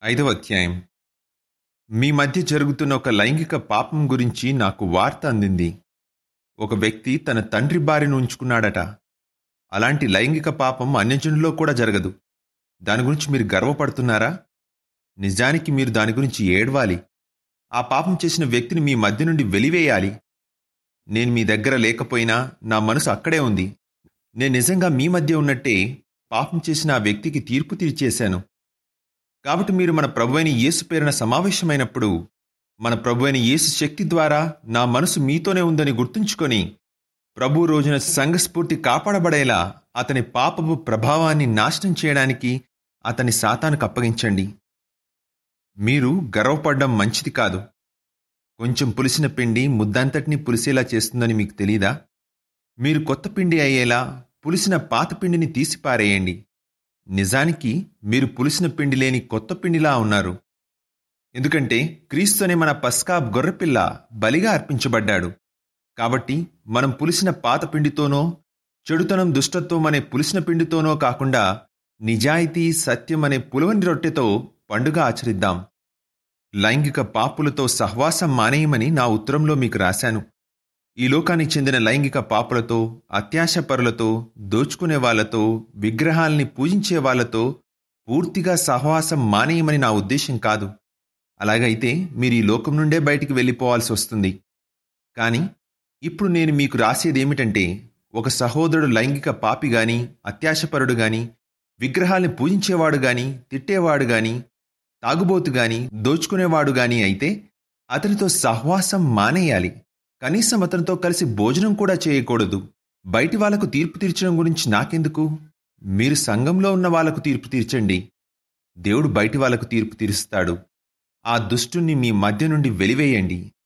ఐదవ అధ్యాయం. మీ మధ్య జరుగుతున్న ఒక లైంగిక పాపం గురించి నాకు వార్త అందింది. ఒక వ్యక్తి తన తండ్రి భార్యను ఉంచుకున్నాడట. అలాంటి లైంగిక పాపం అన్యజనుల్లో కూడా జరగదు. దాని గురించి మీరు గర్వపడుతున్నారా? నిజానికి మీరు దాని గురించి ఏడవాలి. ఆ పాపం చేసిన వ్యక్తిని మీ మధ్య నుండి వెలివేయాలి. నేను మీ దగ్గర లేకపోయినా నా మనసు అక్కడే ఉంది. నేను నిజంగా మీ మధ్య ఉన్నట్టే పాపం చేసిన ఆ వ్యక్తికి తీర్పు తీర్చేశాను. కాబట్టి మీరు మన ప్రభువైన యేసు పేరున సమావేశమైనప్పుడు మన ప్రభువైన యేసు శక్తి ద్వారా నా మనసు మీతోనే ఉందని గుర్తుంచుకొని ప్రభు రోజున సంఘస్ఫూర్తి కాపాడబడేలా అతని పాపపు ప్రభావాన్ని నాశనం చేయడానికి అతని సాతానుకు అప్పగించండి. మీరు గర్వపడడం మంచిది కాదు. కొంచెం పులిసిన పిండి ముద్దంతటినీ పులిసేలా చేస్తుందని మీకు తెలీదా? మీరు కొత్త పిండి అయ్యేలా పులిసిన పాత పిండిని తీసిపారేయండి. నిజానికి మీరు పులిసిన పిండి లేని కొత్త పిండిలా ఉన్నారు. ఎందుకంటే క్రీస్తునే మన పస్కా గొర్రెపిల్ల బలిగా అర్పించబడ్డాడు. కాబట్టి మనం పులిసిన పాత పిండితోనో చెడుతనం దుష్టత్వం అనే పులిసిన పిండితోనో కాకుండా నిజాయితీ సత్యం అనే పులవని రొట్టెతో పండుగ ఆచరిద్దాం. లైంగిక పాపులతో సహవాసం మానేయమని నా ఉత్తరంలో మీకు రాశాను. ఈ లోకానికి చెందిన లైంగిక పాపులతో, అత్యాశపరులతో, దోచుకునే వాళ్లతో, విగ్రహాల్ని పూజించే వాళ్లతో పూర్తిగా సహవాసం మానేయమని నా ఉద్దేశం కాదు. అలాగైతే మీరు ఈ లోకం నుండే బయటికి వెళ్ళిపోవాల్సి వస్తుంది. కానీ ఇప్పుడు నేను మీకు రాసేదేమిటంటే, ఒక సహోదరుడు లైంగిక పాపి గాని, అత్యాశపరుడు గాని, విగ్రహాల్ని పూజించేవాడు గాని, తిట్టేవాడు గాని, తాగుబోతు గాని, దోచుకునేవాడు గాని అయితే అతనితో సహవాసం మానేయాలి. కనీసం అతనితో కలిసి భోజనం కూడా చేయకూడదు. బయటి వాళ్లకు తీర్పు తీర్చడం గురించి నాకెందుకు? మీరు సంఘంలో ఉన్న వాళ్లకు తీర్పు తీర్చండి. దేవుడు బయటి వాళ్లకు తీర్పు తీరుస్తాడు. ఆ దుష్టుణ్ణి మీ మధ్య నుండి వెలివేయండి.